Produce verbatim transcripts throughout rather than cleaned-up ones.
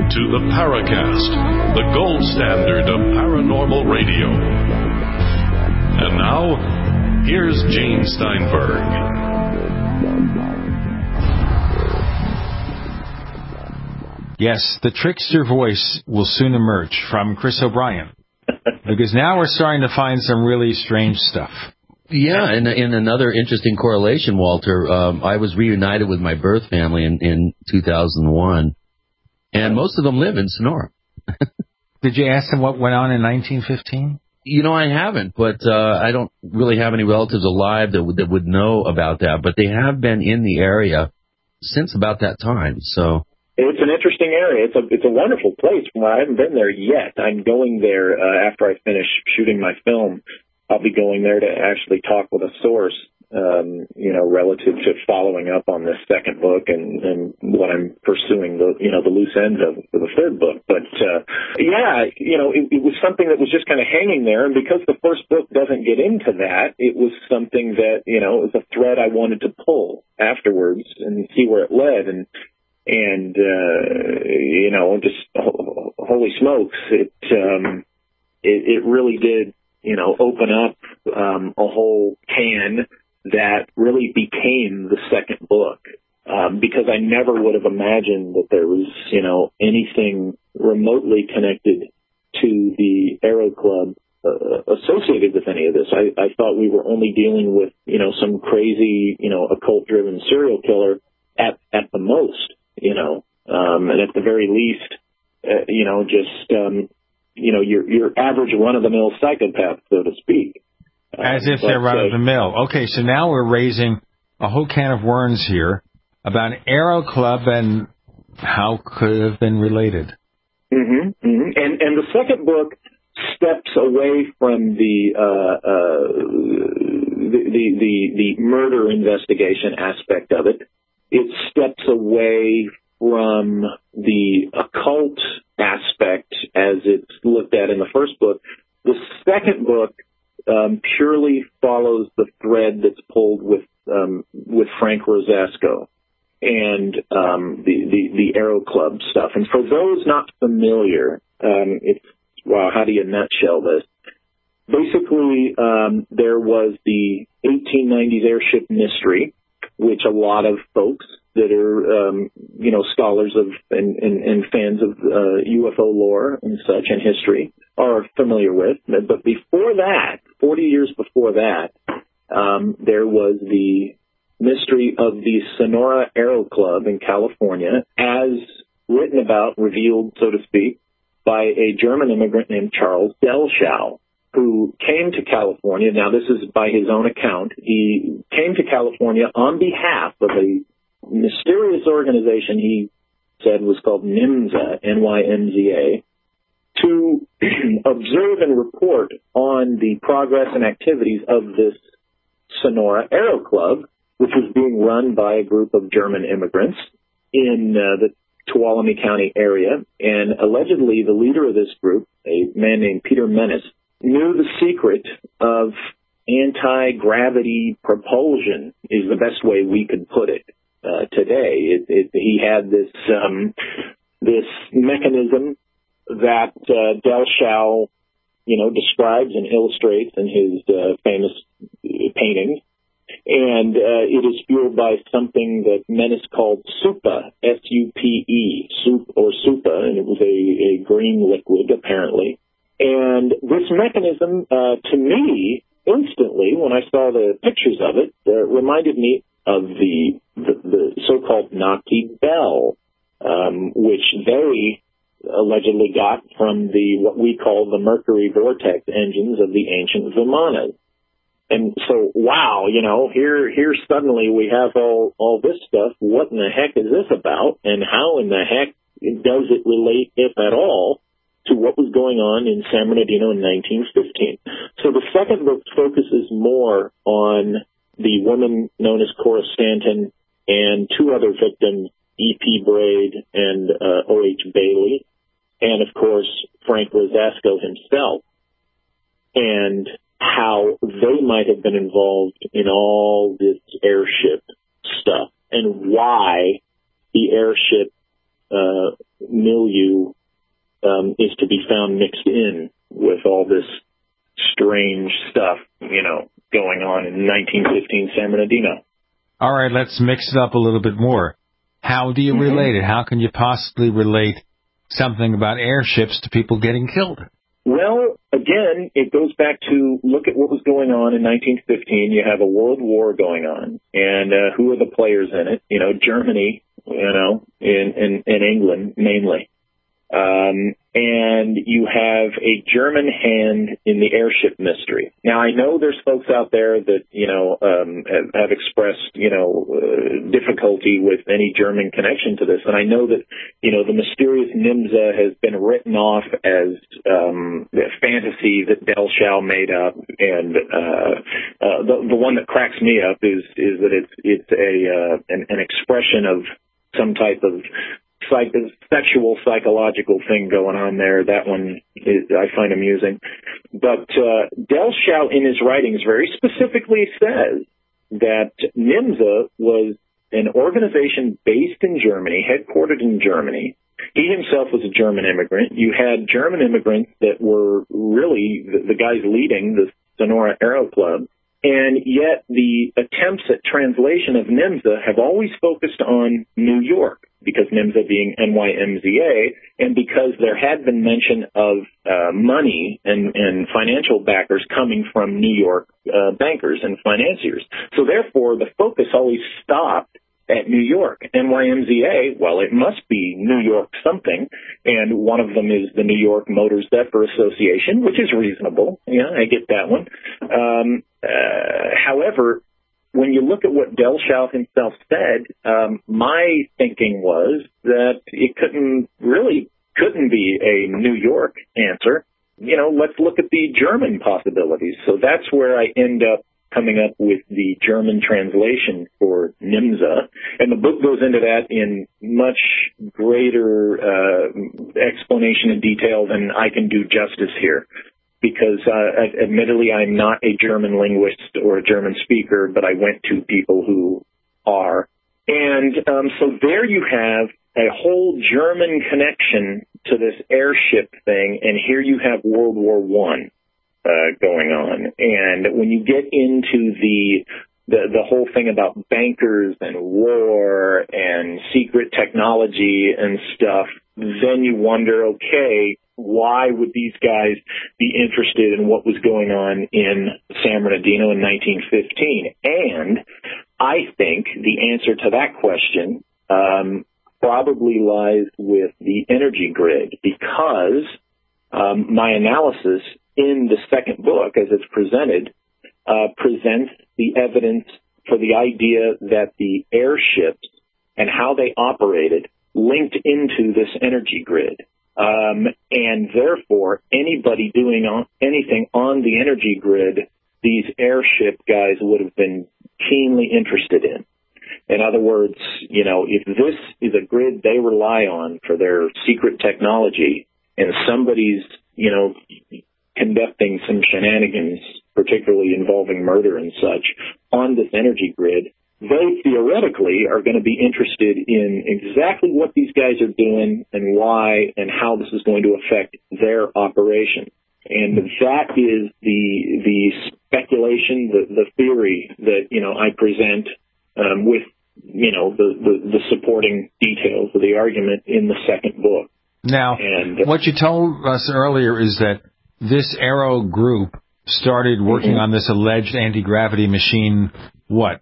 to the Paracast, the gold standard of paranormal radio. And now, here's Gene Steinberg. Yes, the trickster voice will soon emerge from Chris O'Brien, because now we're starting to find some really strange stuff. Yeah, and in another interesting correlation, Walter, um, I was reunited with my birth family in, in two thousand one, and most of them live in Sonora. Did you ask them what went on in nineteen fifteen? You know, I haven't, but uh, I don't really have any relatives alive that would, that would know about that, but they have been in the area since about that time, so... It's an interesting area. It's a it's a wonderful place. Well, I haven't been there yet. I'm going there uh, after I finish shooting my film. I'll be going there to actually talk with a source, um, you know, relative to following up on this second book and, and what I'm pursuing, the you know, the loose ends of for the third book. But, uh, yeah, you know, it, it was something that was just kind of hanging there. And because the first book doesn't get into that, it was something that, you know, it was a thread I wanted to pull afterwards and see where it led. And, and uh, you know, just holy smokes, it, um, it, it really did, you know, open up um, a whole can that really became the second book, um, because I never would have imagined that there was, you know, anything remotely connected to the Arrow Club uh, associated with any of this. I, I thought we were only dealing with, you know, some crazy, you know, occult-driven serial killer at at the most, you know, um, and at the very least, uh, you know, just... Um, you know, your your average run-of-the-mill psychopath, so to speak. As if they're run-of-the-mill. Okay, so now we're raising a whole can of worms here about Arrow Club and how could it have been related. Mm-hmm, mm-hmm. And and the second book steps away from the, uh, uh, the, the, the, the murder investigation aspect of it. It steps away from the occult aspect as it's looked at in the first book. The second book um, purely follows the thread that's pulled with um, with Frank Rosasco and um, the, the, the Arrow Club stuff. And for those not familiar, um, it's, wow, how do you nutshell this? Basically, um, there was the eighteen nineties airship mystery, which a lot of folks that are, um, you know, scholars of and, and, and fans of uh, U F O lore and such and history are familiar with. But before that, forty years before that, um, there was the mystery of the Sonora Arrow Club in California, as written about, revealed, so to speak, by a German immigrant named Charles Delschow, who came to California. Now, this is by his own account. He came to California on behalf of a mysterious organization he said was called NYMZA, N Y M Z A, to observe and report on the progress and activities of this Sonora Arrow Club, which was being run by a group of German immigrants in uh, the Tuolumne County area. And allegedly, the leader of this group, a man named Peter Menace, knew the secret of anti-gravity propulsion, is the best way we could put it. Uh, today, it, it, he had this um, this mechanism that uh, Delschow, you know, describes and illustrates in his uh, famous paintings, and uh, it is fueled by something that Menace called SUPA, S U P E, soup or SUPA, and it was a, a green liquid apparently. And this mechanism, uh, to me, instantly, when I saw the pictures of it, uh, reminded me of the, the, the so-called Nazi bell, um, which they allegedly got from the what we call the Mercury vortex engines of the ancient Vimanas. And so, wow, you know, here here suddenly we have all, all this stuff. What in the heck is this about? And how in the heck does it relate, if at all, to what was going on in San Bernardino in nineteen fifteen? So the second book focuses more on the woman known as Cora Stanton and two other victims, E P Braid and uh, O H Bailey, and, of course, Frank Rosasco himself, and how they might have been involved in all this airship stuff and why the airship uh, milieu um, is to be found mixed in with all this strange stuff, you know, going on in nineteen fifteen San Bernardino. All right, let's mix it up a little bit more. How do you mm-hmm. relate it? How can you possibly relate something about airships to people getting killed? Well, again, it goes back to look at what was going on in nineteen fifteen. You have a world war going on, and uh, who are the players in it? You know, Germany, you know, in, in, in England mainly. Um, and you have a German hand in the airship mystery. Now, I know there's folks out there that, you know, um, have, have expressed, you know, uh, difficulty with any German connection to this. And I know that, you know, the mysterious Nimza has been written off as um, a fantasy that Del Schau made up. And uh, uh, the, the one that cracks me up is is that it's it's a uh, an, an expression of some type of Psych- sexual, psychological thing going on there. That one is, I find amusing. But uh, Del Schau, in his writings, very specifically says that Nimza was an organization based in Germany, headquartered in Germany. He himself was a German immigrant. You had German immigrants that were really the, the guys leading the Sonora Aero Club. And yet the attempts at translation of Nimza have always focused on New York, because Nimza being N Y M Z A, and because there had been mention of uh, money and, and financial backers coming from New York uh, bankers and financiers. So therefore, the focus always stopped at New York. N Y M Z A, well, it must be New York something, and one of them is the New York Motor Zephyr Association, which is reasonable. Yeah, I get that one. Um, uh, however, when you look at what Del Schau himself said, um, my thinking was that it couldn't really couldn't be a New York answer. You know, let's look at the German possibilities. So that's where I end up coming up with the German translation for Nimza. And the book goes into that in much greater uh, explanation and detail than I can do justice here. Because, uh, admittedly, I'm not a German linguist or a German speaker, but I went to people who are. And um, so there you have a whole German connection to this airship thing, and here you have World War One uh, going on. And when you get into the, the the whole thing about bankers and war and secret technology and stuff, then you wonder, okay, why would these guys be interested in what was going on in San Bernardino in nineteen fifteen? And I think the answer to that question um, probably lies with the energy grid, because um, my analysis in the second book, as it's presented, uh, presents the evidence for the idea that the airships and how they operated linked into this energy grid. Um, and therefore, anybody doing on, anything on the energy grid, these airship guys would have been keenly interested in. In other words, you know, if this is a grid they rely on for their secret technology, and somebody's, you know, conducting some shenanigans, particularly involving murder and such, on this energy grid, they theoretically are going to be interested in exactly what these guys are doing and why and how this is going to affect their operation. And that is the the speculation, the, the theory that, you know, I present um, with, you know, the, the, the supporting details of the argument in the second book. Now, and, uh, what you told us earlier is that this Aero group started working mm-hmm. on this alleged anti-gravity machine, what,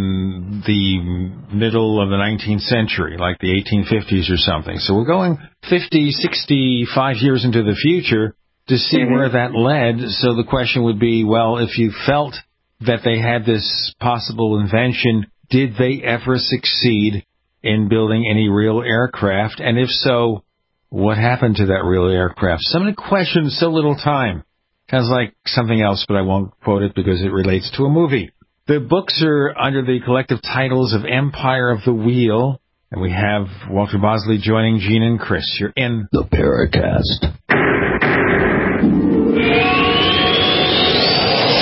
in the middle of the nineteenth century, like the eighteen fifties or something. So we're going fifty, sixty-five years into the future to see mm-hmm. where that led. So the question would be, well, if you felt that they had this possible invention, did they ever succeed in building any real aircraft? And if so, what happened to that real aircraft? So many questions, so little time. Sounds like something else, but I won't quote it because it relates to a movie. The books are under the collective titles of Empire of the Wheel, and we have Walter Bosley joining Gene and Chris. You're in the Paracast.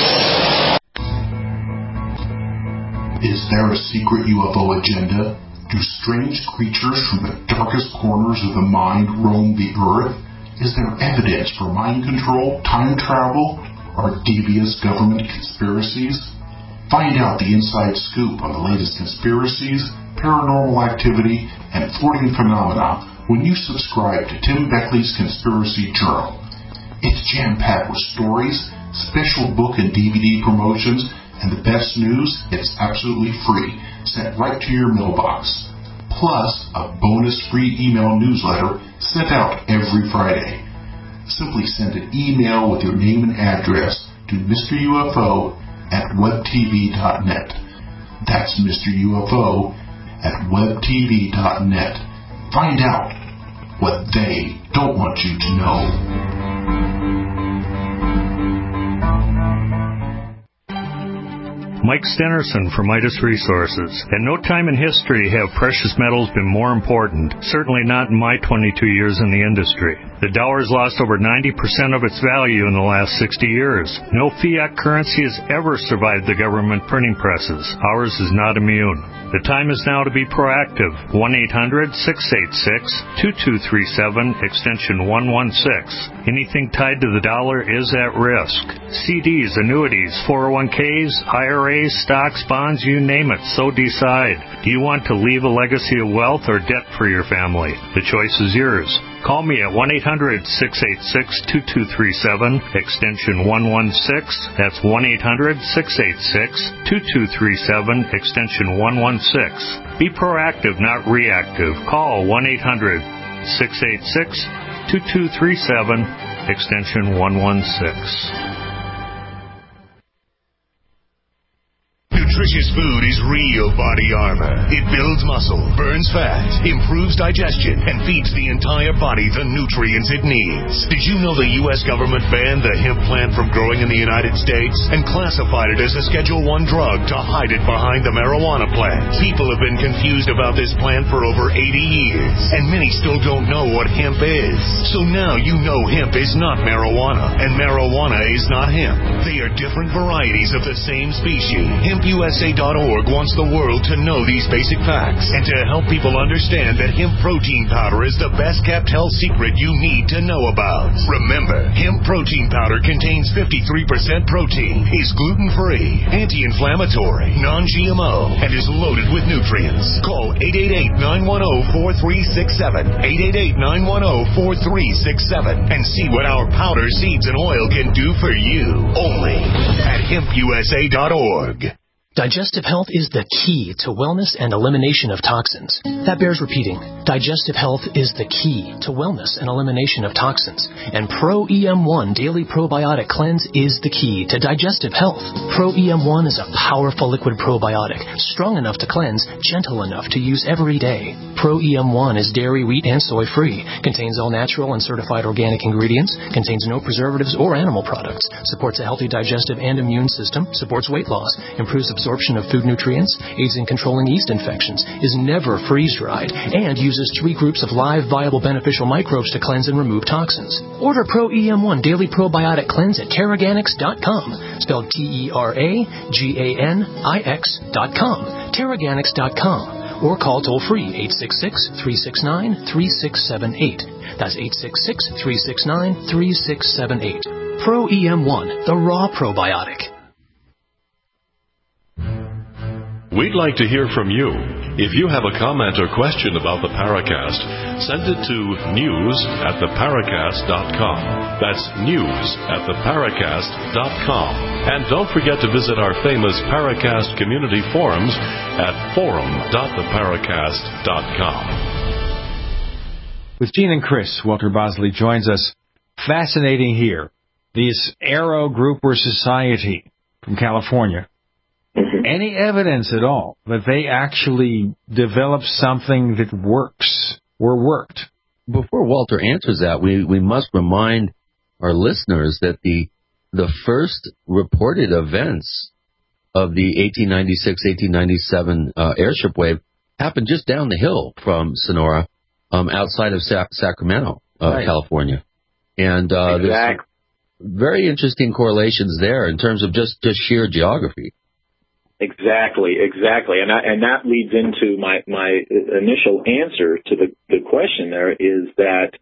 Is there a secret U F O agenda? Do strange creatures from the darkest corners of the mind roam the earth? Is there evidence for mind control, time travel, or devious government conspiracies? Find out the inside scoop on the latest conspiracies, paranormal activity, and floating phenomena when you subscribe to Tim Beckley's Conspiracy Journal. It's jam-packed with stories, special book and D V D promotions, and the best news, it's absolutely free, sent right to your mailbox. Plus, a bonus free email newsletter sent out every Friday. Simply send an email with your name and address to Mister U F O at web t v dot net. That's Mister U F O at web t v dot net. Find out what they don't want you to know. Mike Stenerson from Midas Resources. At no time in history have precious metals been more important, certainly not in my twenty-two years in the industry. The dollar has lost over ninety percent of its value in the last sixty years. No fiat currency has ever survived the government printing presses. Ours is not immune. The time is now to be proactive. one eight hundred six eight six two two three seven, extension one one six. Anything tied to the dollar is at risk. C Ds, annuities, four oh one k's, I R As, stocks, bonds, you name it, so decide. Do you want to leave a legacy of wealth or debt for your family? The choice is yours. Call me at one eight hundred six eight six two two three seven, extension one one six. That's one eight hundred six eight six two two three seven, extension one one six. Be proactive, not reactive. Call one eight hundred six eight six two two three seven, extension one one six. Nutritious food is real body armor. It builds muscle, burns fat, improves digestion, and feeds the entire body the nutrients it needs. Did you know the U S government banned the hemp plant from growing in the United States and classified it as a Schedule one drug to hide it behind the marijuana plant? People have been confused about this plant for over eighty years, and many still don't know what hemp is. So now you know hemp is not marijuana, and marijuana is not hemp. They are different varieties of the same species. Hemp U S A dot org wants the world to know these basic facts and to help people understand that hemp protein powder is the best kept health secret you need to know about. Remember, hemp protein powder contains fifty-three percent protein, is gluten-free, anti-inflammatory, non-G M O, and is loaded with nutrients. Call eight eight eight, nine one zero, four three six seven, eight eight eight, nine one zero, four three six seven, and see what our powder, seeds, and oil can do for you. Only at hemp U S A dot org. Digestive health is the key to wellness and elimination of toxins. That bears repeating. Digestive health is the key to wellness and elimination of toxins. And Pro E M one Daily Probiotic Cleanse is the key to digestive health. Pro E M one is a powerful liquid probiotic, strong enough to cleanse, gentle enough to use every day. Pro E M one is dairy, wheat, and soy-free, contains all natural and certified organic ingredients, contains no preservatives or animal products, supports a healthy digestive and immune system, supports weight loss, improves absorption of food nutrients, aids in controlling yeast infections, is never freeze-dried, and uses three groups of live, viable, beneficial microbes to cleanse and remove toxins. Order Pro E M one Daily Probiotic Cleanse at Teraganix dot com, spelled T E R A G A N I X dot com, Teraganix dot com, or call toll-free eight six six, three six nine, three six seven eight. That's eight six six, three six nine, three six seven eight. Pro E M one, the raw probiotic. We'd like to hear from you. If you have a comment or question about the Paracast, send it to news at the paracast dot com. That's news at the paracast dot com. And don't forget to visit our famous Paracast community forums at forum dot the paracast dot com. With Gene and Chris, Walter Bosley joins us. Fascinating here. This Aero Group or Society from California. Any evidence at all that they actually developed something that works or worked? Before Walter answers that, we, we must remind our listeners that the the first reported events of the eighteen ninety-six eighteen ninety-seven uh, airship wave happened just down the hill from Sonora, um, outside of Sa- Sacramento, uh, right. California. And uh, exactly. There's very interesting correlations there in terms of just, just sheer geography. Exactly, exactly, and I, and that leads into my my initial answer to the the question. There is that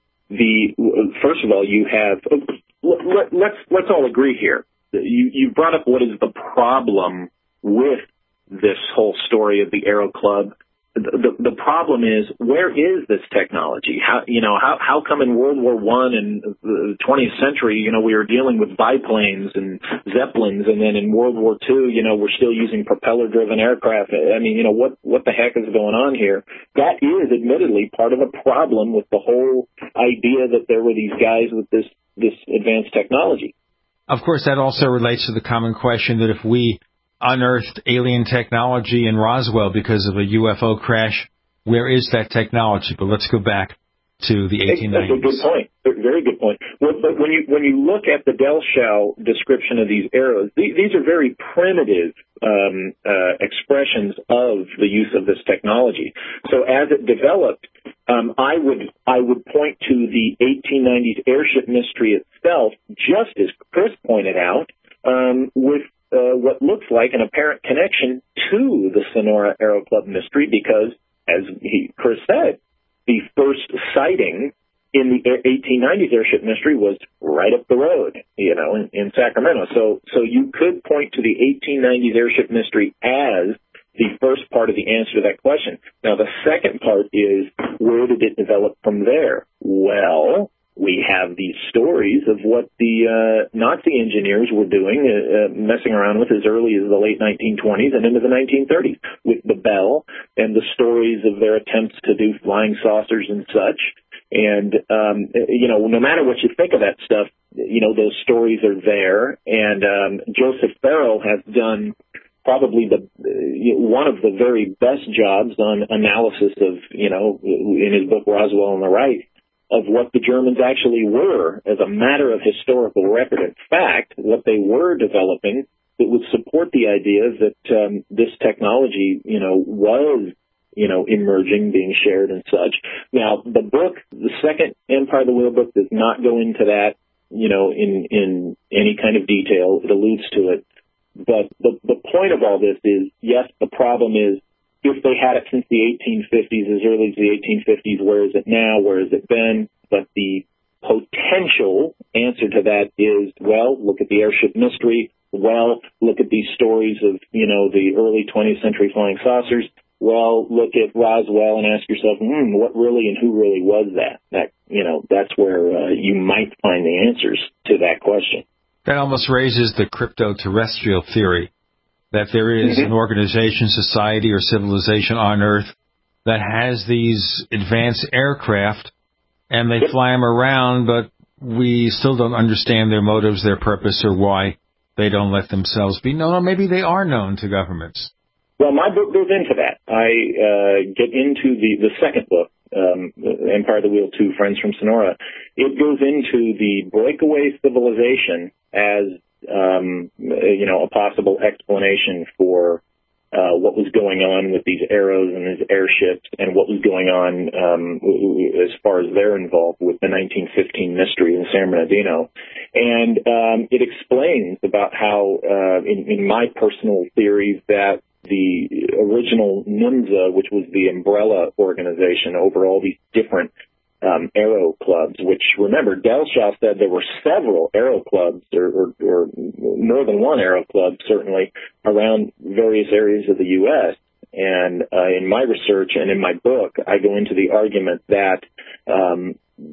the first of all, you have let, let's let's all agree here. You you brought up what is the problem with this whole story of the Aero Club. The, the, the problem is, where is this technology? How, you know, how, how come in World War One and the twentieth century, you know, we were dealing with biplanes and Zeppelins, and then in World War Two, you know, we're still using propeller-driven aircraft. I mean, you know, what, what the heck is going on here? That is admittedly part of a problem with the whole idea that there were these guys with this, this advanced technology. Of course, that also relates to the common question that if we unearthed alien technology in Roswell because of a U F O crash, where is that technology? But let's go back to the eighteen nineties. That's a good point. Very good point. Well, but when you when you look at the Delschow description of these arrows, these, these are very primitive um, uh, expressions of the use of this technology. So as it developed, um, I would I would point to the eighteen nineties airship mystery itself, just as Chris pointed out, um, with Uh, what looks like an apparent connection to the Sonora Aero Club mystery, because, as he, Chris said, the first sighting in the eighteen nineties airship mystery was right up the road, you know, in, in Sacramento. So, so you could point to the eighteen nineties airship mystery as the first part of the answer to that question. Now, the second part is, where did it develop from there? Well, we have these stories of what the uh, Nazi engineers were doing, uh, uh, messing around with as early as the late nineteen twenties and into the nineteen thirties with the Bell, and the stories of their attempts to do flying saucers and such. And, um, you know, no matter what you think of that stuff, you know, those stories are there. And um, Joseph Farrell has done probably the uh, one of the very best jobs on analysis of, you know, in his book Roswell on the Right, of what the Germans actually were as a matter of historical record. In fact, what they were developing that would support the idea that um, this technology, you know, was, you know, emerging, being shared and such. Now, the book, the second Empire of the Wheel book, does not go into that, you know, in, in any kind of detail. It alludes to it. But the, the point of all this is, yes, the problem is, if they had it since the eighteen fifties, as early as the eighteen fifties, where is it now? Where has it been? But the potential answer to that is, well, look at the airship mystery. Well, look at these stories of, you know, the early twentieth century flying saucers. Well, look at Roswell and ask yourself, hmm, what really and who really was that? That, you know, that's where uh, you might find the answers to that question. That almost raises the crypto-terrestrial theory, that there is mm-hmm. an organization, society, or civilization on Earth that has these advanced aircraft, and they yep. fly them around, but we still don't understand their motives, their purpose, or why they don't let themselves be known, or maybe they are known to governments. Well, my book goes into that. I uh, get into the, the second book, um, Empire of the Wheel two, Friends from Sonora. It goes into the breakaway civilization as Um, you know, a possible explanation for uh, what was going on with these arrows and these airships, and what was going on um, as far as they're involved with the nineteen fifteen mystery in San Bernardino. And um, it explains about how, uh, in, in my personal theory, that the original NIMSA, which was the umbrella organization over all these different Um, aero clubs, which, remember, Delschow said there were several aero clubs, or, or, or more than one aero club, certainly, around various areas of the U S And uh, in my research and in my book, I go into the argument that um,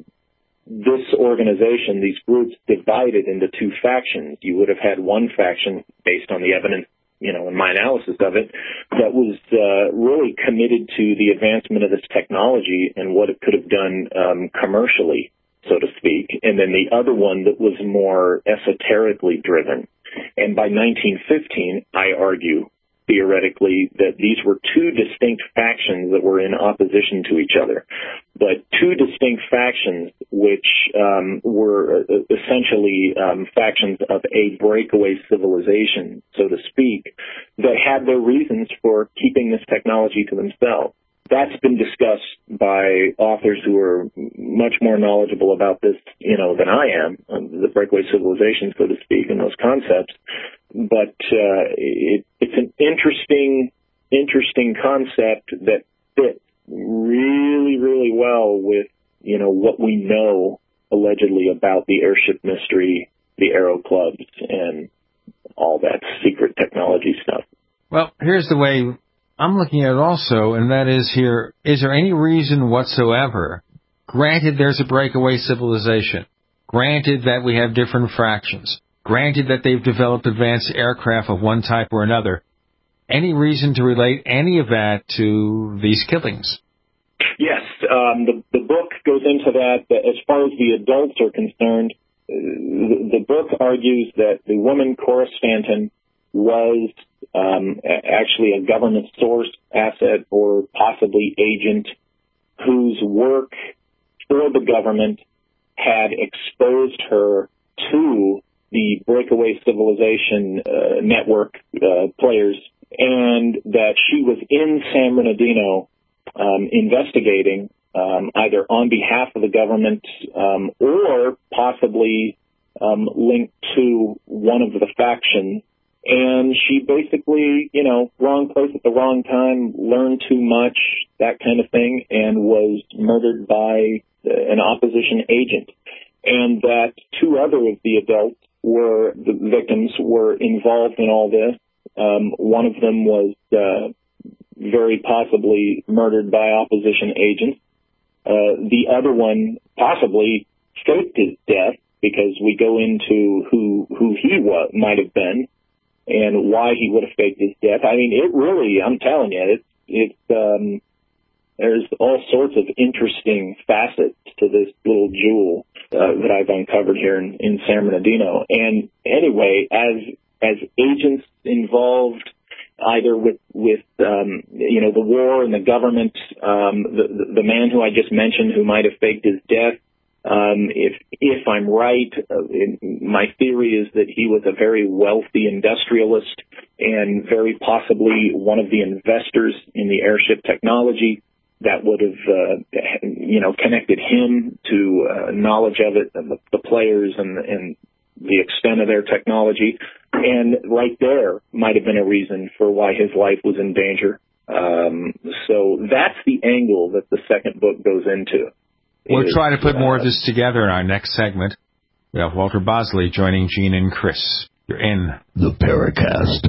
this organization, these groups, divided into two factions. You would have had one faction, based on the evidence, you know, in my analysis of it, that was uh, really committed to the advancement of this technology and what it could have done um, commercially, so to speak, and then the other one that was more esoterically driven. And by nineteen fifteen, I argue, theoretically, that these were two distinct factions that were in opposition to each other, but two distinct factions which um, were essentially um, factions of a breakaway civilization, so to speak, that had their reasons for keeping this technology to themselves. that's been discussed by authors who are much more knowledgeable about this, you know, than I am, the breakaway civilization, so to speak, and those concepts. But uh, it, it's an interesting, interesting concept that fits really, really well with, you know, what we know allegedly about the airship mystery, the Aero Clubs, and all that secret technology stuff. Well, here's the way I'm looking at it also, and that is here, is there any reason whatsoever, granted there's a breakaway civilization, granted that we have different fractions, granted that they've developed advanced aircraft of one type or another, any reason to relate any of that to these killings? Yes, um, the, the book goes into that. As far as the adults are concerned, the, the book argues that the woman Cora Stanton was um, actually a government source asset or possibly agent whose work for the government had exposed her to the breakaway civilization uh, network uh, players, and that she was in San Bernardino um, investigating um, either on behalf of the government um, or possibly um, linked to one of the factions. And she basically, you know, wrong place at the wrong time, learned too much, that kind of thing, and was murdered by an opposition agent. And that two other of the adults were, the victims were involved in all this. Um, one of them was uh, very possibly murdered by opposition agents. Uh, the other one possibly faked his death, because we go into who who he was, might have been, and why he would have faked his death. I mean, it really, I'm telling you, it, it, um, there's all sorts of interesting facets to this little jewel uh, that I've uncovered here in, in San Bernardino. And anyway, as as agents involved, either with, with um, you know, the war and the government, um, the, the man who I just mentioned who might have faked his death, Um, if if I'm right, uh, in, my theory is that he was a very wealthy industrialist and very possibly one of the investors in the airship technology that would have, uh, you know, connected him to uh, knowledge of it and the, the players and, and the extent of their technology. And right there might have been a reason for why his life was in danger. Um, so that's the angle that the second book goes into. We'll try to put more of this together in our next segment. We have Walter Bosley joining Gene and Chris. You're in the Paracast.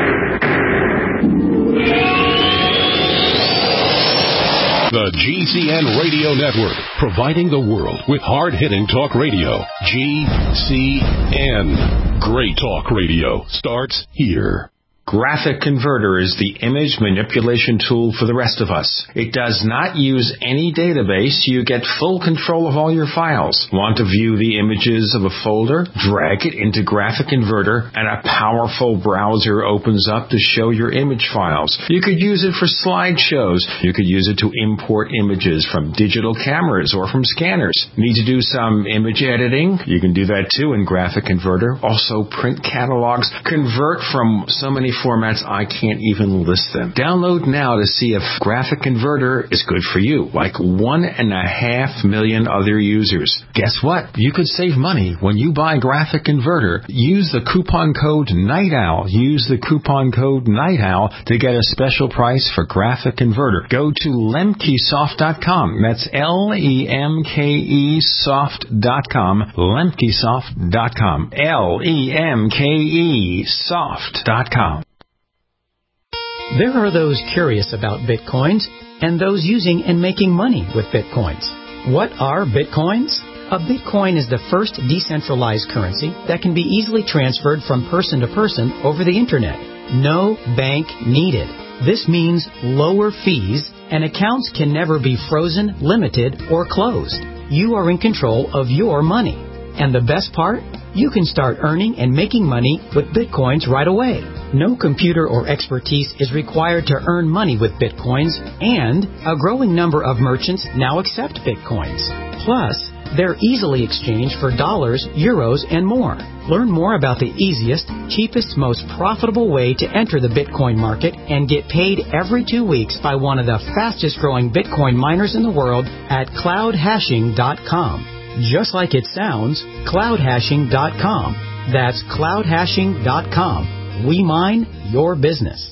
The G C N Radio Network, providing the world with hard-hitting talk radio. G C N. Great talk radio starts here. Graphic Converter is the image manipulation tool for the rest of us. It does not use any database. You get full control of all your files. Want to view the images of a folder? Drag it into Graphic Converter and a powerful browser opens up to show your image files. You could use it for slideshows. You could use it to import images from digital cameras or from scanners. Need to do some image editing? You can do that too in Graphic Converter. Also print catalogs. Convert from so many formats I can't even list them. Download now to see if Graphic Converter is good for you, like one and a half million other users. Guess what? You could save money when you buy Graphic Converter. Use the coupon code NIGHTOWL. Use the coupon code NIGHTOWL to get a special price for Graphic Converter. Go to lemkesoft dot com. That's L E M K E soft dot com. lemkesoft dot com. L E M K E soft dot com. There are those curious about Bitcoins and those using and making money with Bitcoins. What are Bitcoins? A Bitcoin is the first decentralized currency that can be easily transferred from person to person over the Internet. No bank needed. This means lower fees, and accounts can never be frozen, limited, or closed. You are in control of your money. And the best part? You can start earning and making money with Bitcoins right away. No computer or expertise is required to earn money with Bitcoins, and a growing number of merchants now accept Bitcoins. Plus, They're easily exchanged for dollars, euros, and more. Learn more about the easiest, cheapest, most profitable way to enter the Bitcoin market and get paid every two weeks by one of the fastest growing Bitcoin miners in the world at cloud hashing dot com. Just like it sounds, cloud hashing dot com. That's cloud hashing dot com. We mine your business.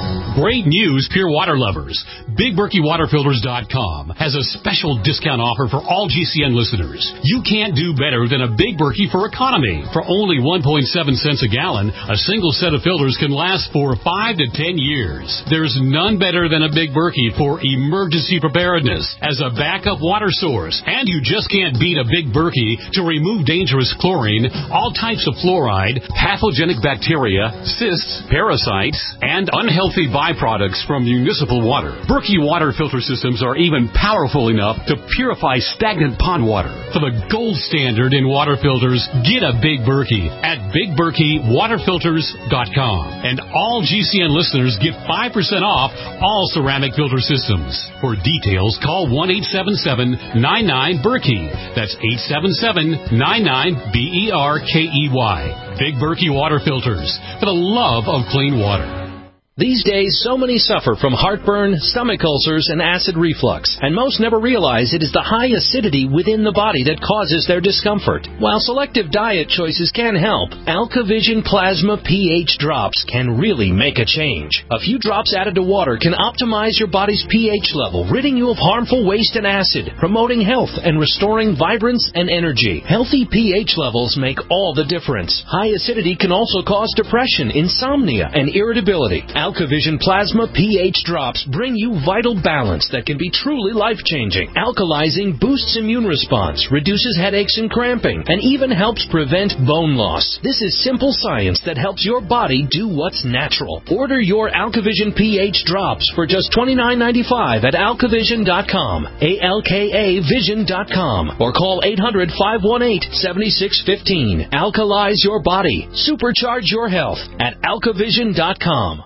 Great news, Pure Water lovers. Big Berkey Water Filters dot com has a special discount offer for all G C N listeners. You can't do better than a Big Berkey for economy. For only one point seven cents a gallon, a single set of filters can last for five to ten years. There's none better than a Big Berkey for emergency preparedness as a backup water source. And you just can't beat a Big Berkey to remove dangerous chlorine, all types of fluoride, pathogenic bacteria, cysts, parasites, and unhealthy byproducts from municipal water. Berkey water filter systems are even powerful enough to purify stagnant pond water. For the gold standard in water filters, get a Big Berkey at Big Berkey Water Filters dot com. And all G C N listeners get five percent off all ceramic filter systems. For details, call one eight seven seven, nine nine, Berkey. That's eight seven seven, nine nine, B E R K E Y. Big Berkey Water Filters, for the love of clean water. These days, so many suffer from heartburn, stomach ulcers, and acid reflux, and most never realize it is the high acidity within the body that causes their discomfort. While selective diet choices can help, AlkaVision Plasma pH drops can really make a change. A few drops added to water can optimize your body's pH level, ridding you of harmful waste and acid, promoting health and restoring vibrance and energy. Healthy pH levels make all the difference. High acidity can also cause depression, insomnia, and irritability. AlkaVision Plasma pH drops bring you vital balance that can be truly life-changing. Alkalizing boosts immune response, reduces headaches and cramping, and even helps prevent bone loss. This is simple science that helps your body do what's natural. Order your AlkaVision pH drops for just twenty-nine ninety-five at alka vision dot com, A L K A vision dot com, or call eight hundred, five one eight, seven six one five. Alkalize your body. Supercharge your health at alka vision dot com.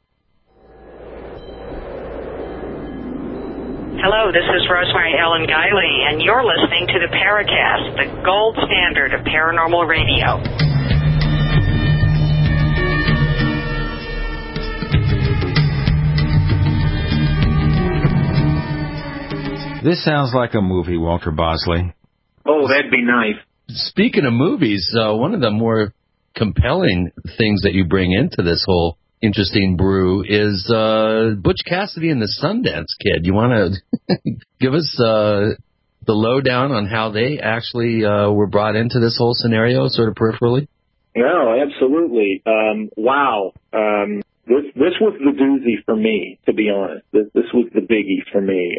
Hello, this is Rosemary Ellen Guiley, and you're listening to the Paracast, the gold standard of paranormal radio. This sounds like a movie, Walter Bosley. Oh, that'd be nice. Speaking of movies, uh, one of the more compelling things that you bring into this whole interesting brew is uh, Butch Cassidy and the Sundance Kid. You want to give us uh, the lowdown on how they actually uh, were brought into this whole scenario, sort of peripherally? No, absolutely. Um, wow. Um, this this was the doozy for me, to be honest. This, this was the biggie for me.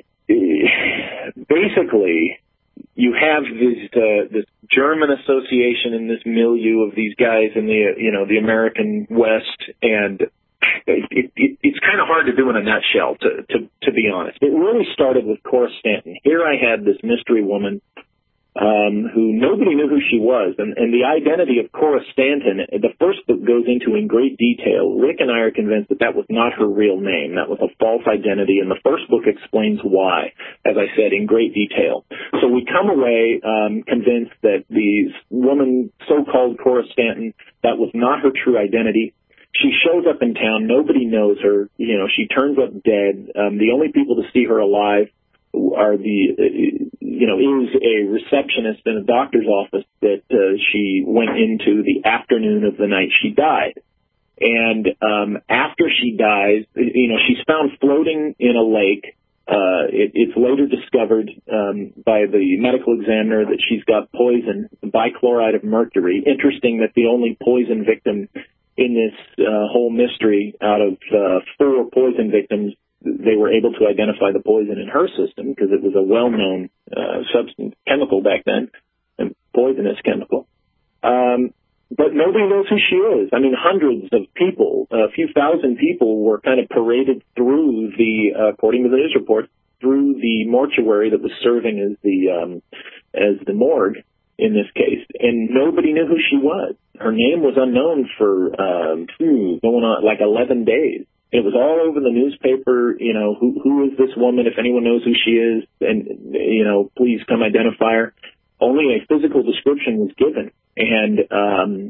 Basically, you have this uh, this German association in this milieu of these guys in the you know the American West, and it, it, it's kind of hard to do in a nutshell. To, to to be honest, it really started with Cora Stanton. Here I had this mystery woman um, who nobody knew who she was, and, and the identity of Cora Stanton. The first book goes into in great detail. Rick and I are convinced that that was not her real name. That was a false identity, and the first book explains why, as I said, in great detail. So we come away um, convinced that the woman, so-called Cora Stanton, that was not her true identity. She shows up in town. Nobody knows her. You know, she turns up dead. Um, the only people to see her alive are the, uh, you know, is a receptionist in a doctor's office that uh, she went into the afternoon of the night she died. And um, after she dies, you know, she's found floating in a lake. Uh, it, it's later discovered um, by the medical examiner that she's got poison, bichloride of mercury. Interesting that the only poison victim in this uh, whole mystery, out of uh, four poison victims, they were able to identify the poison in her system because it was a well-known uh, substance, chemical back then, a poisonous chemical. Um, but nobody knows who she is. I mean, hundreds of people, a few thousand people were kind of paraded through the, uh, according to the news report, through the mortuary that was serving as the um, as the morgue in this case, and nobody knew who she was. Her name was unknown for um, going on like eleven days. It was all over the newspaper, you know, who who is this woman? If anyone knows who she is, and, you know, please come identify her. only a physical description was given. And um,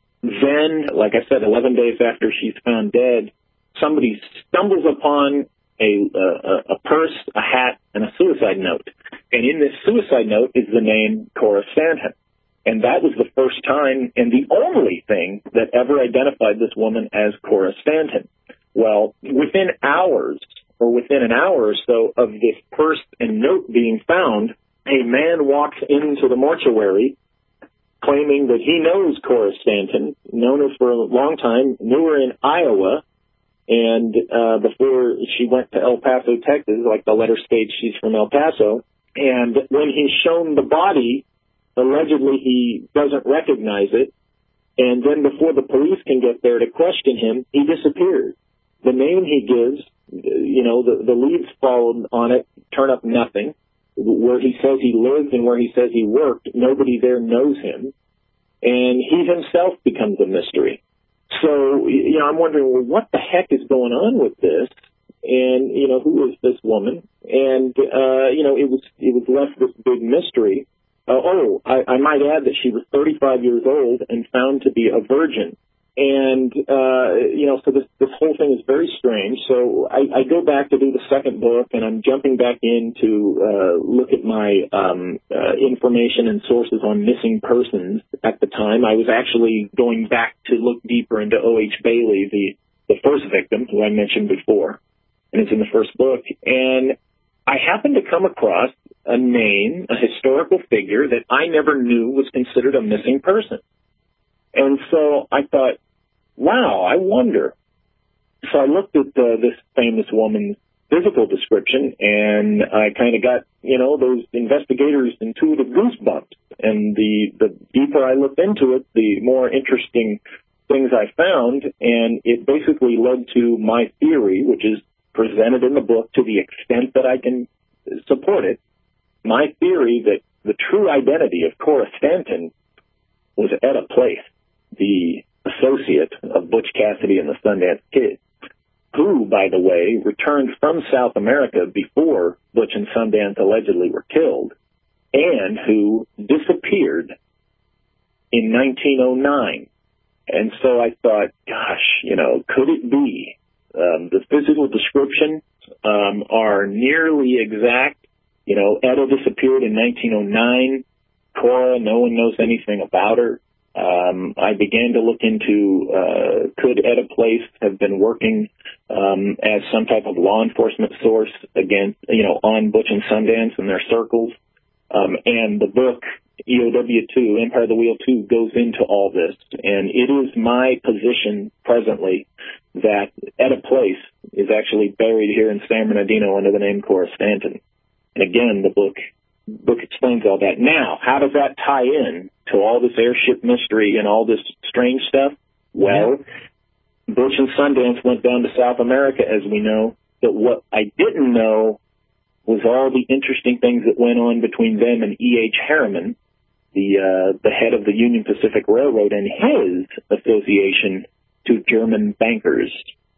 then, like I said, eleven days after she's found dead, somebody stumbles upon a, a, a purse, a hat, and a suicide note. And in this suicide note is the name Cora Stanton. And that was the first time and the only thing that ever identified this woman as Cora Stanton. Well, within hours, or within an hour or so of this purse and note being found, a man walks into the mortuary claiming that he knows Cora Stanton, known her for a long time, knew her in Iowa, and uh, before she went to El Paso, Texas, like the letter states, she's from El Paso. And when he's shown the body, allegedly he doesn't recognize it. And then before the police can get there to question him, he disappears. The name he gives, you know, the, the leads followed on it turn up nothing. Where he says he lived and where he says he worked, nobody there knows him. And he himself becomes a mystery. So, you know, I'm wondering, well, what the heck is going on with this? And, you know, who is this woman? And, uh, you know, it was, it was left this big mystery. Uh, oh, I, I might add that she was thirty-five years old and found to be a virgin. And, uh, you know, so this, this whole thing is very strange. So I, I go back to do the second book, and I'm jumping back in to uh, look at my um, uh, information and sources on missing persons at the time. I was actually going back to look deeper into O H. Bailey, the, the first victim, who I mentioned before, and it's in the first book. And I happened to come across a name, a historical figure that I never knew was considered a missing person. And so I thought, wow, I wonder. So I looked at uh, this famous woman's physical description, and I kind of got, you know, those investigators' intuitive goosebumps. And the, the deeper I looked into it, the more interesting things I found. And it basically led to my theory, which is presented in the book to the extent that I can support it. My theory that the true identity of Cora Stanton was Etta Place, the associate of Butch Cassidy and the Sundance Kid, who, by the way, returned from South America before Butch and Sundance allegedly were killed, and who disappeared in nineteen oh nine. And so I thought, gosh, you know, could it be? Um, the physical descriptions um, are nearly exact. You know, Etta disappeared in nineteen oh nine. Cora, no one knows anything about her. Um, I began to look into, uh, could Etta Place have been working um, as some type of law enforcement source against, you know, on Butch and Sundance and their circles. Um, and the book, E O W two, Empire of the Wheel two, goes into all this. And it is my position presently that Etta Place is actually buried here in San Bernardino under the name Cora Stanton. And again, the book book explains all that. Now, how does that tie in to all this airship mystery and all this strange stuff? Well, yeah. Butch and Sundance went down to South America, as we know. But what I didn't know was all the interesting things that went on between them and E H. Harriman, the uh, the head of the Union Pacific Railroad, and his association to German bankers.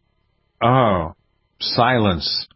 Oh, silence.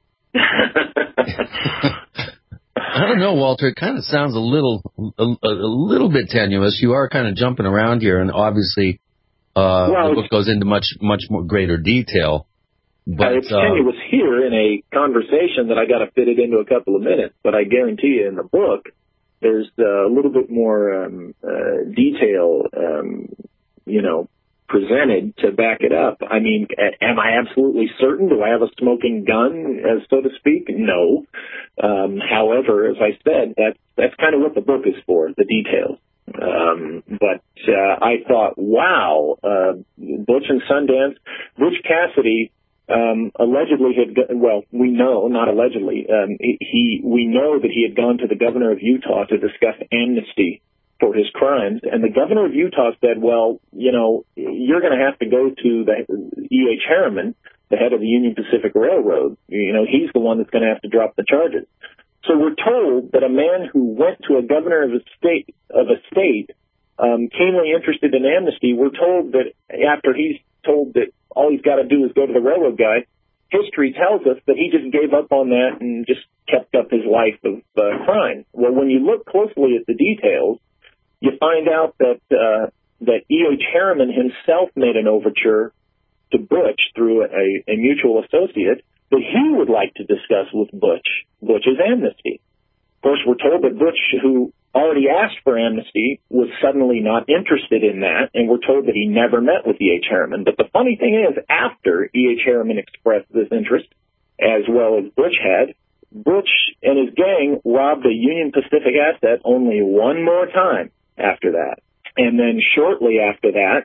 I don't know, Walter. It kind of sounds a little, a, a little bit tenuous. You are kind of jumping around here, and obviously, uh, well, the book goes into much, much more greater detail. But it's uh, tenuous here in a conversation that I got to fit it into a couple of minutes. But I guarantee you, in the book, there's uh, a little bit more um, uh, detail, um, you know, presented to back it up. I mean, am I absolutely certain? Do I have a smoking gun, as so to speak? No. Um, however, as I said, that's that's kind of what the book is for, the details. Um, but uh, I thought, wow, uh, Butch and Sundance, Butch Cassidy um, allegedly had, go- well, we know, not allegedly, um, he we know that he had gone to the governor of Utah to discuss amnesty for his crimes, and the governor of Utah said, well, you know, you're going to have to go to the E H. Harriman, the head of the Union Pacific Railroad. You know, he's the one that's going to have to drop the charges. So we're told that a man who went to a governor of a state, of a state um, keenly interested in amnesty, we're told that after he's told that all he's got to do is go to the railroad guy, history tells us that he just gave up on that and just kept up his life of uh, crime. Well, when you look closely at the details, you find out that uh, that E H. Harriman himself made an overture to Butch through a, a mutual associate that he would like to discuss with Butch, Butch's amnesty. Of course, we're told that Butch, who already asked for amnesty, was suddenly not interested in that, and we're told that he never met with E H. Harriman. But the funny thing is, after E H. Harriman expressed this interest, as well as Butch had, Butch and his gang robbed a Union Pacific asset only one more time after that. And then shortly after that,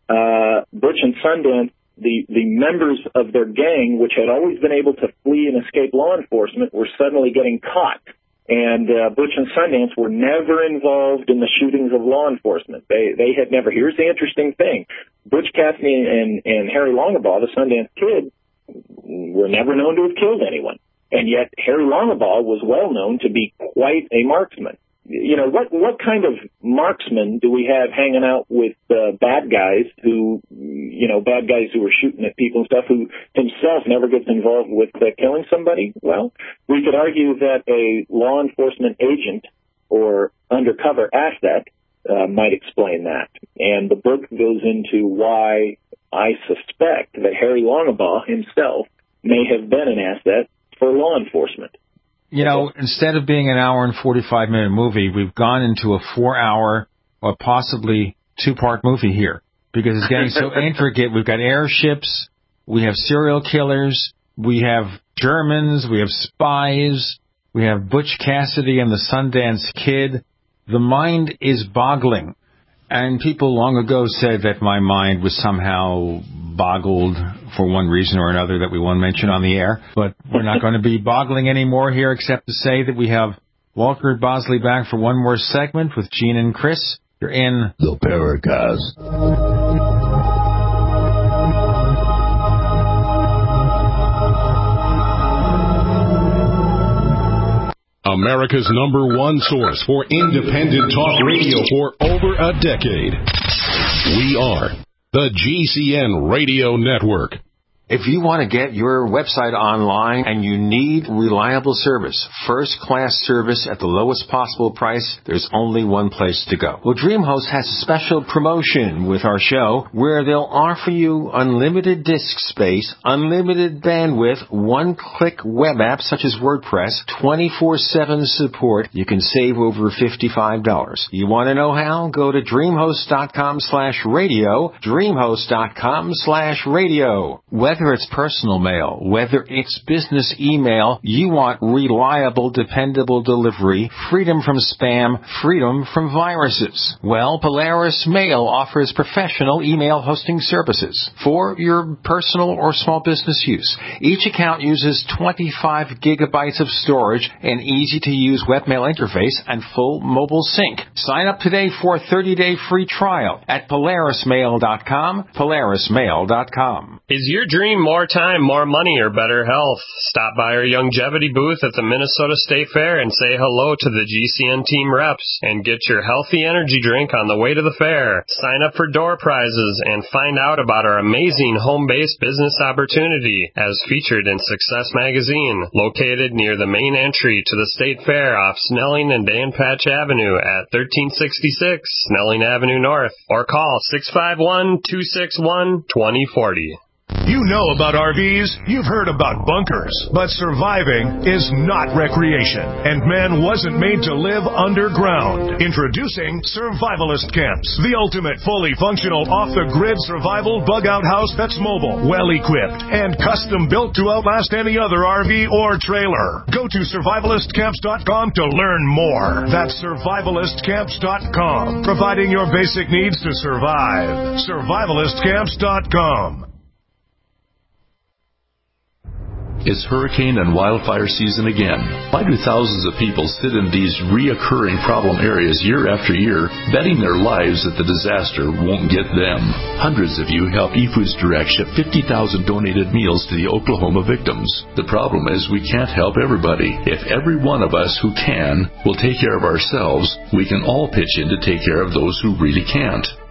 uh, Butch and Sundance, the, the members of their gang, which had always been able to flee and escape law enforcement, were suddenly getting caught. And uh, Butch and Sundance were never involved in the shootings of law enforcement. They they had never. Here's the interesting thing: Butch Cassidy and and Harry Longabaugh, the Sundance Kid, were never known to have killed anyone. And yet Harry Longabaugh was well known to be quite a marksman. You know, what what kind of marksman do we have hanging out with uh, bad guys who, you know, bad guys who are shooting at people and stuff, who himself never gets involved with uh, killing somebody? Well, we could argue that a law enforcement agent or undercover asset uh, might explain that. And the book goes into why I suspect that Harry Longabaugh himself may have been an asset for law enforcement. You know, instead of being an hour and forty-five minute movie, we've gone into a four hour or possibly two-part movie here because it's getting so intricate. We've got airships, we have serial killers, we have Germans, we have spies, we have Butch Cassidy and the Sundance Kid. The mind is boggling. And people long ago said that my mind was somehow boggled for one reason or another that we won't mention on the air. But we're not going to be boggling anymore here, except to say that we have Walker Bosley back for one more segment with Gene and Chris. You're in the Paracast. America's number one source for independent talk radio for over a decade. We are the G C N Radio Network. If you want to get your website online and you need reliable service, first-class service at the lowest possible price, there's only one place to go. Well, DreamHost has a special promotion with our show where they'll offer you unlimited disk space, unlimited bandwidth, one-click web apps such as WordPress, twenty-four seven support. You can save over fifty-five dollars. You want to know how? Go to DreamHost.com slash radio, DreamHost.com slash radio. Whether it's personal mail, whether it's business email, you want reliable, dependable delivery, freedom from spam, freedom from viruses. Well, Polaris Mail offers professional email hosting services for your personal or small business use. Each account uses twenty-five gigabytes of storage, an easy-to-use webmail interface, and full mobile sync. Sign up today for a thirty-day free trial at Polaris Mail dot com, Polaris Mail dot com. Is your dream more time, more money, or better health? Stop by our Longevity booth at the Minnesota State Fair and say hello to the G C N team reps and get your healthy energy drink on the way to the fair. Sign up for door prizes and find out about our amazing home-based business opportunity as featured in Success Magazine, located near the main entry to the State Fair off Snelling and Dan Patch Avenue at thirteen sixty-six Snelling Avenue North, or call six five one, two six one, two zero four zero. You know about R Vs, you've heard about bunkers, but surviving is not recreation, and man wasn't made to live underground. Introducing Survivalist Camps, the ultimate fully functional off-the-grid survival bug-out house that's mobile, well-equipped, and custom-built to outlast any other R V or trailer. Go to survivalist camps dot com to learn more. That's survivalist camps dot com, providing your basic needs to survive. survivalist camps dot com. It's hurricane and wildfire season again. Why do thousands of people sit in these reoccurring problem areas year after year, betting their lives that the disaster won't get them? Hundreds of you help eFoods Direct ship fifty thousand donated meals to the Oklahoma victims. The problem is we can't help everybody. If every one of us who can will take care of ourselves, we can all pitch in to take care of those who really can't.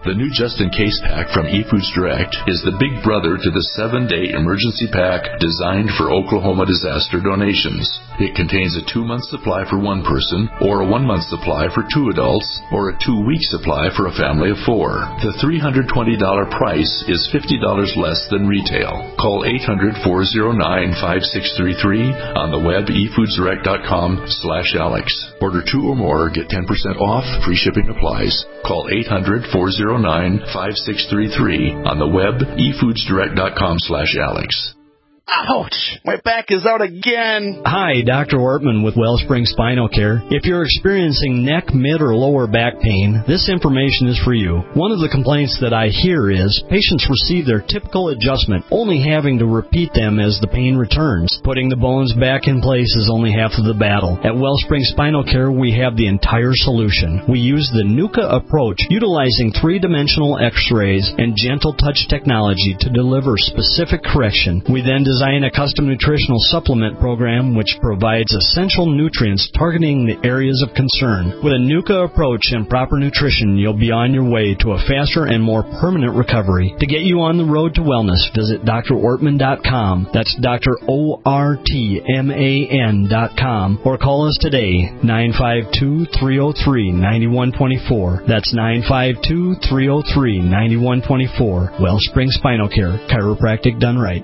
The new just-in-case pack from eFoods Direct is the big brother to the seven-day emergency pack designed for Oklahoma disaster donations. It contains a two-month supply for one person, or a one-month supply for two adults, or a two-week supply for a family of four. The three hundred twenty dollars price is fifty dollars less than retail. Call eight hundred, four oh nine, five six three three on the web e foods direct dot com slash Alex. Order two or more, get ten percent off, free shipping applies. Call eight hundred, four oh nine, five six three three on the web e foods direct dot com slash Alex. Ouch! My back is out again! Hi, Doctor Ortman with Wellspring Spinal Care. If you're experiencing neck, mid, or lower back pain, this information is for you. One of the complaints that I hear is patients receive their typical adjustment, only having to repeat them as the pain returns. Putting the bones back in place is only half of the battle. At Wellspring Spinal Care, we have the entire solution. We use the NUCA approach, utilizing three-dimensional x-rays and gentle touch technology to deliver specific correction. We then design Design a custom nutritional supplement program which provides essential nutrients targeting the areas of concern. With a NUCA approach and proper nutrition, you'll be on your way to a faster and more permanent recovery. To get you on the road to wellness, visit D R ortman dot com. That's Doctor O R T M A N dot com. Or call us today, nine five two, three oh three, nine one two four. That's nine five two, three oh three, nine one two four. Wellspring Spinal Care, chiropractic done right.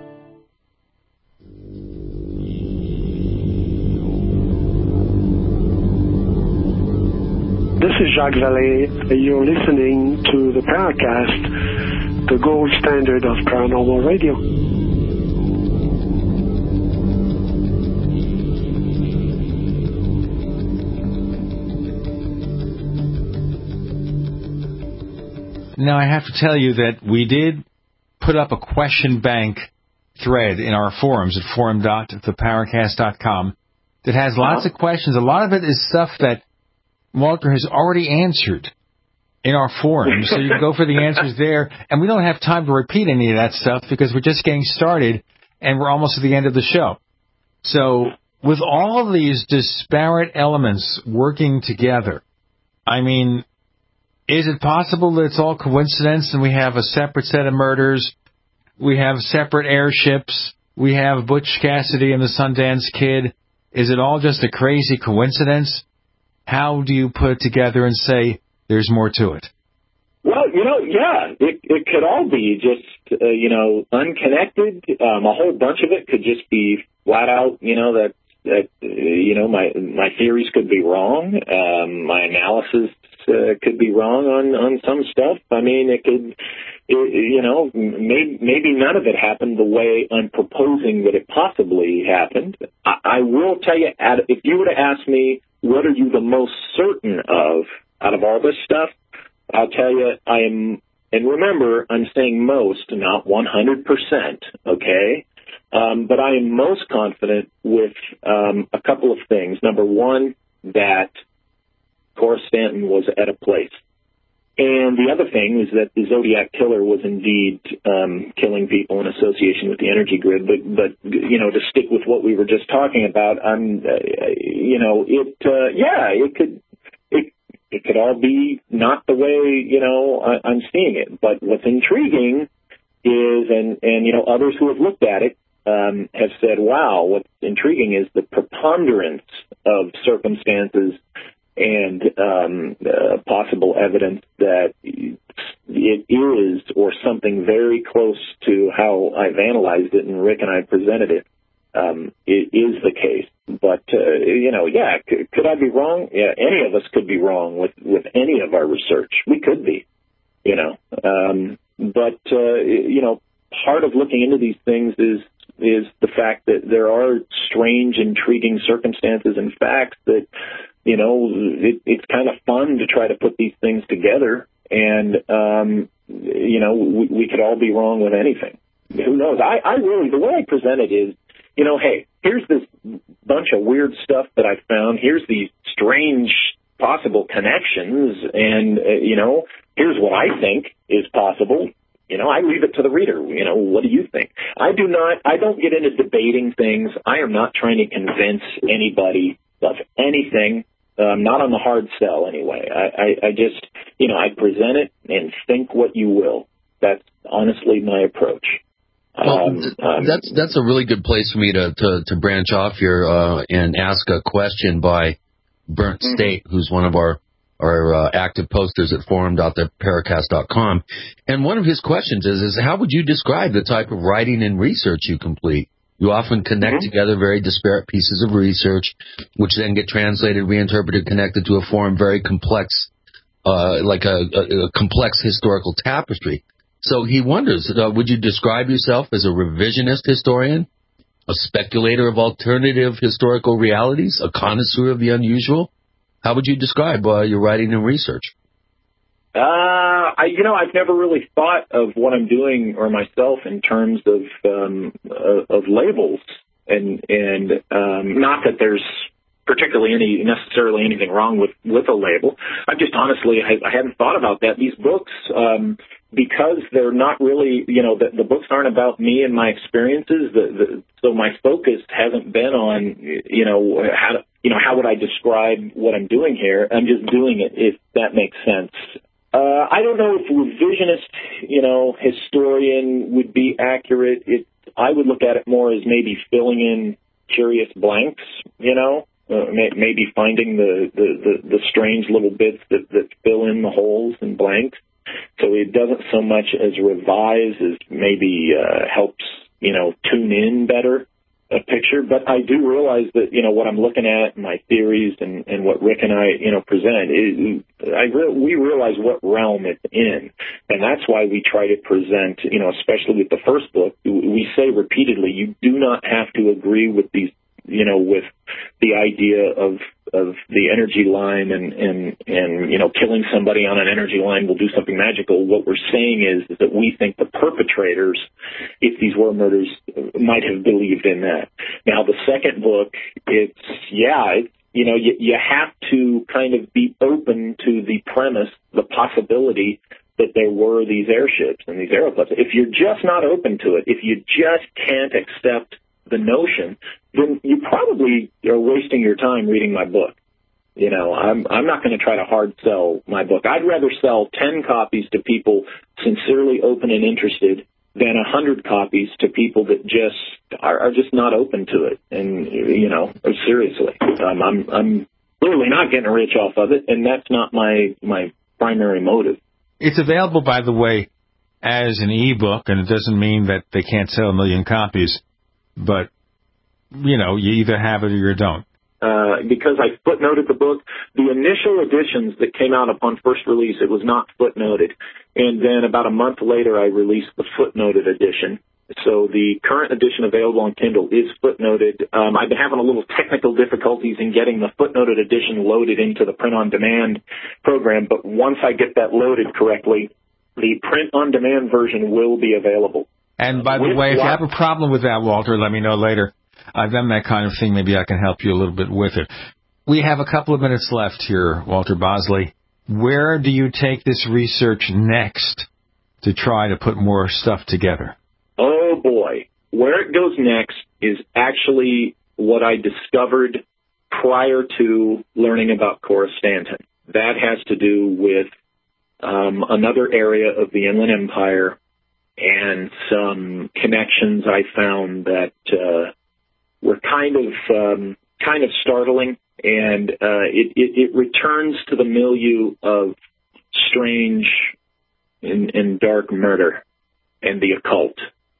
This is Jacques Vallée. You're listening to the Paracast, the gold standard of paranormal radio. Now, I have to tell you that we did put up a question bank thread in our forums at forum dot the paracast dot com that has lots of questions. A lot of it is stuff that Walter has already answered in our forum, so you can go for the answers there. And we don't have time to repeat any of that stuff because we're just getting started and we're almost at the end of the show. So with all of these disparate elements working together, I mean, is it possible that it's all coincidence and we have a separate set of murders, we have separate airships, we have Butch Cassidy and the Sundance Kid? Is it all just a crazy coincidence? How do you put it together and say there's more to it? Well, you know, yeah, it, it could all be just, uh, you know, unconnected. Um, a whole bunch of it could just be flat out, you know, that, that uh, you know, my my theories could be wrong. Um, my analysis uh, could be wrong on, on some stuff. I mean, it could, it, you know, maybe, maybe none of it happened the way I'm proposing that it possibly happened. I, I will tell you, if you were to ask me, what are you the most certain of out of all this stuff? I'll tell you, I am, and remember, I'm saying most, not one hundred percent, okay? Um, but I am most confident with um, a couple of things. Number one, that Cora Stanton was at a place. And the other thing is that the Zodiac Killer was indeed um, killing people in association with the energy grid. But, but you know, to stick with what we were just talking about, I'm, uh, you know, it, uh, yeah, it could, it, it could all be not the way, you know, I, I'm seeing it. But what's intriguing is, and, and you know, others who have looked at it um, have said, wow, what's intriguing is the preponderance of circumstances and um, uh, possible evidence that it is, or something very close to how I've analyzed it and Rick and I presented it, um, it is the case. But, uh, you know, yeah, could, could I be wrong? Yeah, any of us could be wrong with, with any of our research. We could be, you know. Um, but, uh, you know, part of looking into these things is is the fact that there are strange, intriguing circumstances and facts that, you know, it, it's kind of fun to try to put these things together. And, um, you know, we, we could all be wrong with anything. Who knows? I, I really, the way I present it is, you know, hey, here's this bunch of weird stuff that I found. Here's these strange possible connections. And, uh, you know, here's what I think is possible. You know, I leave it to the reader. You know, what do you think? I do not, I don't get into debating things. I am not trying to convince anybody of anything. Um, not on the hard sell, anyway. I, I, I just, you know, I present it and think what you will. That's honestly my approach. Well, um, um, that's that's a really good place for me to, to, to branch off here uh, and ask a question by Burnt mm-hmm. State, who's one of our, our uh, active posters at forum dot the paracast dot com. And one of his questions is, is how would you describe the type of writing and research you complete? You often connect mm-hmm. together very disparate pieces of research, which then get translated, reinterpreted, connected to a form very complex, uh, like a, a, a complex historical tapestry. So he wonders, uh, would you describe yourself as a revisionist historian, a speculator of alternative historical realities, a connoisseur of the unusual? How would you describe uh, your writing and research? Uh, I, you know, I've never really thought of what I'm doing or myself in terms of um, uh, of labels, and and um, not that there's particularly any necessarily anything wrong with, with a label. I just honestly I, I hadn't thought about that. These books, um, because they're not really, you know, the, the books aren't about me and my experiences. The, the, so my focus hasn't been on, you know, how to, you know, how would I describe what I'm doing here? I'm just doing it, if that makes sense. Uh, I don't know if revisionist, you know, historian would be accurate. It, I would look at it more as maybe filling in curious blanks, you know, uh, may, maybe finding the, the, the, the strange little bits that, that fill in the holes and blanks. So it doesn't so much as revise as maybe uh, helps, you know, tune in better a picture. But I do realize that, you know, what I'm looking at, my theories and, and what Rick and I, you know, present, it, I re- we realize what realm it's in. And that's why we try to present, you know, especially with the first book, we say repeatedly, you do not have to agree with these, you know, with the idea of of the energy line and, and, and, you know, killing somebody on an energy line will do something magical. What we're saying is, is that we think the perpetrators, if these were murders, might have believed in that. Now, the second book, it's, yeah, it's, you know, you, you have to kind of be open to the premise, the possibility that there were these airships and these aeroplanes. If you're just not open to it, if you just can't accept the notion, then you probably are wasting your time reading my book. You know, I'm I'm not going to try to hard sell my book. I'd rather sell ten copies to people sincerely open and interested than a hundred copies to people that just are, are just not open to it. And, you know, seriously, um, I'm I'm clearly not getting rich off of it, and that's not my my primary motive. It's available, by the way, as an e-book, and it doesn't mean that they can't sell a million copies. But, you know, you either have it or you don't. Uh, because I footnoted the book, the initial editions that came out upon first release, it was not footnoted. And then about a month later, I released the footnoted edition. So the current edition available on Kindle is footnoted. Um, I've been having a little technical difficulties in getting the footnoted edition loaded into the print-on-demand program. But once I get that loaded correctly, the print-on-demand version will be available. And by the way, if you have a problem with that, Walter, let me know later. I've done that kind of thing. Maybe I can help you a little bit with it. We have a couple of minutes left here, Walter Bosley. Where do you take this research next to try to put more stuff together? Oh, boy. Where it goes next is actually what I discovered prior to learning about Cora Stanton. That has to do with um, another area of the Inland Empire and some connections I found that uh, were kind of um, kind of startling, and uh, it, it, it returns to the milieu of strange and, and dark murder and the occult,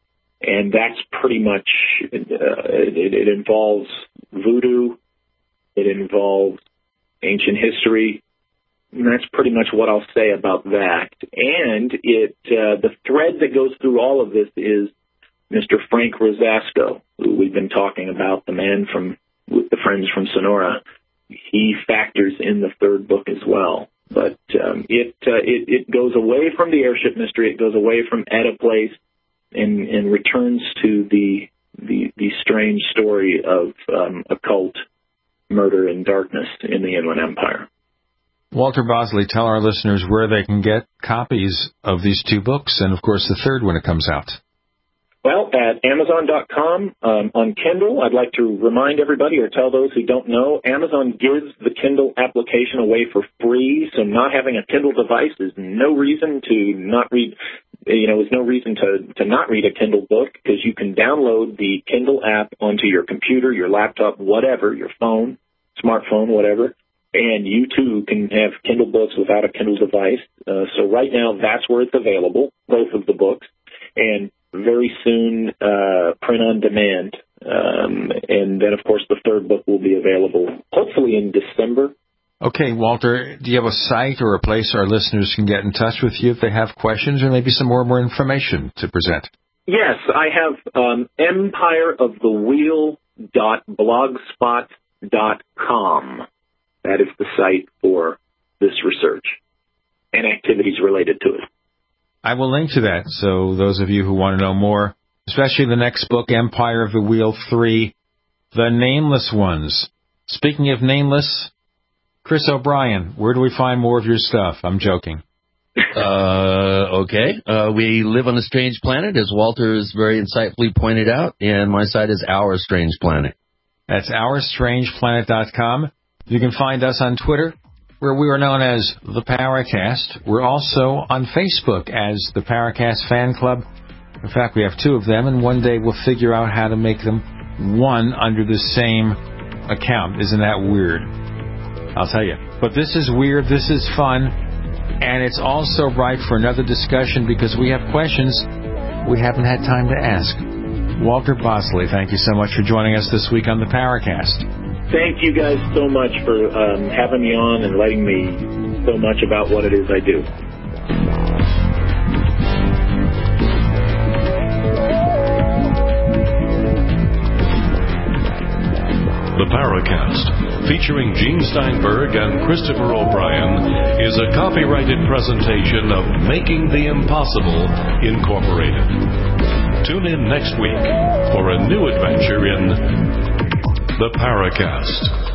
and that's pretty much uh, it, it involves voodoo, it involves ancient history. And that's pretty much what I'll say about that. And it uh, the thread that goes through all of this is Mister Frank Rosasco, who we've been talking about, the man from with the Friends from Sonora. He factors in the third book as well. But um, it, uh, it it goes away from the airship mystery. It goes away from Etta Place and, and returns to the, the the strange story of um, occult murder and darkness in the Inland Empire. Walter Bosley, tell our listeners where they can get copies of these two books and, of course, the third when it comes out. Well, at Amazon dot com, um, on Kindle, I'd like to remind everybody or tell those who don't know, Amazon gives the Kindle application away for free, so not having a Kindle device is no reason to not read, you know, is no reason to, to not read a Kindle book, because you can download the Kindle app onto your computer, your laptop, whatever, your phone, smartphone, whatever, and you too can have Kindle books without a Kindle device. Uh, so right now, that's where it's available, both of the books, and very soon, uh, print on demand. Um, and then, of course, the third book will be available hopefully in December. Okay, Walter, do you have a site or a place our listeners can get in touch with you if they have questions or maybe some more more information to present? Yes, I have um, empire of the wheel dot blogspot dot com. That is the site for this research and activities related to it. I will link to that, so those of you who want to know more, especially the next book, Empire of the Wheel three, The Nameless Ones. Speaking of nameless, Chris O'Brien, where do we find more of your stuff? I'm joking. Uh, okay. Uh, we live on a strange planet, as Walter has very insightfully pointed out, and my site is Our Strange Planet. That's our strange planet dot com. You can find us on Twitter, where we are known as the Paracast. We're also on Facebook as the Paracast Fan Club. In fact, we have two of them, and one day we'll figure out how to make them one under the same account. Isn't that weird? I'll tell you. But this is weird, this is fun, and it's also ripe for another discussion because we have questions we haven't had time to ask. Walter Bosley, thank you so much for joining us this week on the Paracast. Thank you guys so much for um, having me on and letting me so much about what it is I do. The Paracast, featuring Gene Steinberg and Christopher O'Brien, is a copyrighted presentation of Making the Impossible, Incorporated. Tune in next week for a new adventure in The Paracast.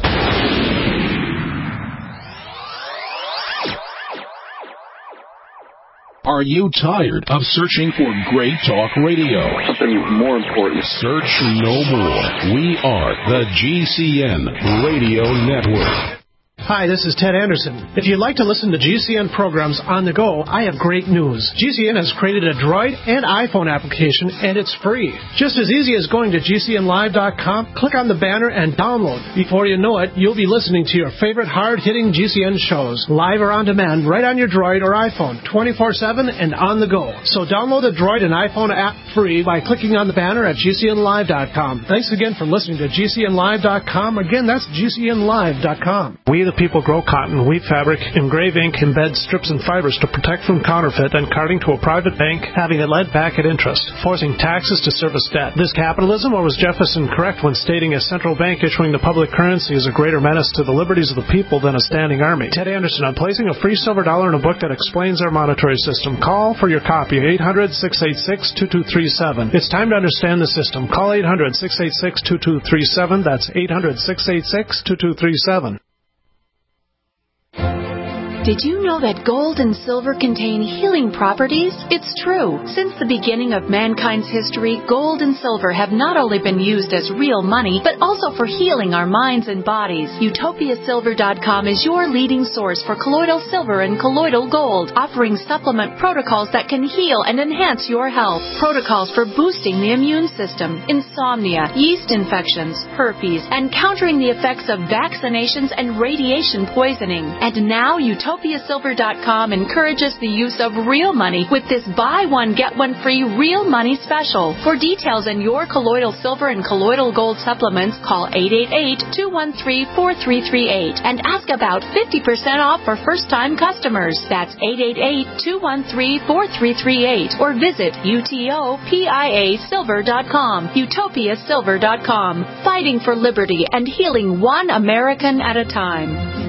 Are you tired of searching for great talk radio? Something more important. Search no more. We are the G C N Radio Network. Hi, this is Ted Anderson. If you'd like to listen to G C N programs on the go, I have great news. G C N has created a Droid and iPhone application, and it's free. Just as easy as going to G C N live dot com, click on the banner, and download. Before you know it, you'll be listening to your favorite hard-hitting G C N shows, live or on demand, right on your Droid or iPhone, twenty-four seven and on the go. So download the Droid and iPhone app free by clicking on the banner at G C N live dot com. Thanks again for listening to G C N live dot com. Again, that's G C N live dot com. We the people grow cotton, weave fabric, engrave ink, embed strips and fibers to protect from counterfeit and carting to a private bank, having it led back at interest, forcing taxes to service debt. This capitalism, or was Jefferson correct when stating a central bank issuing the public currency is a greater menace to the liberties of the people than a standing army? Ted Anderson on placing a free silver dollar in a book that explains our monetary system. Call for your copy, eight hundred, six eight six, two two three seven. It's time to understand the system. Call eight hundred, six eight six, two two three seven. That's eight hundred, six eight six, two two three seven. Did you know that gold and silver contain healing properties? It's true. Since the beginning of mankind's history, gold and silver have not only been used as real money, but also for healing our minds and bodies. Utopia Silver dot com is your leading source for colloidal silver and colloidal gold, offering supplement protocols that can heal and enhance your health. Protocols for boosting the immune system, insomnia, yeast infections, herpes, and countering the effects of vaccinations and radiation poisoning. And now Utopia Utopia Silver dot com encourages the use of real money with this buy one, get one free real money special. For details on your colloidal silver and colloidal gold supplements, call eight eight eight, two one three, four three three eight and ask about fifty percent off for first-time customers. That's eight eight eight, two one three, four three three eight or visit Utopia Silver dot com. Utopia Silver dot com, fighting for liberty and healing one American at a time.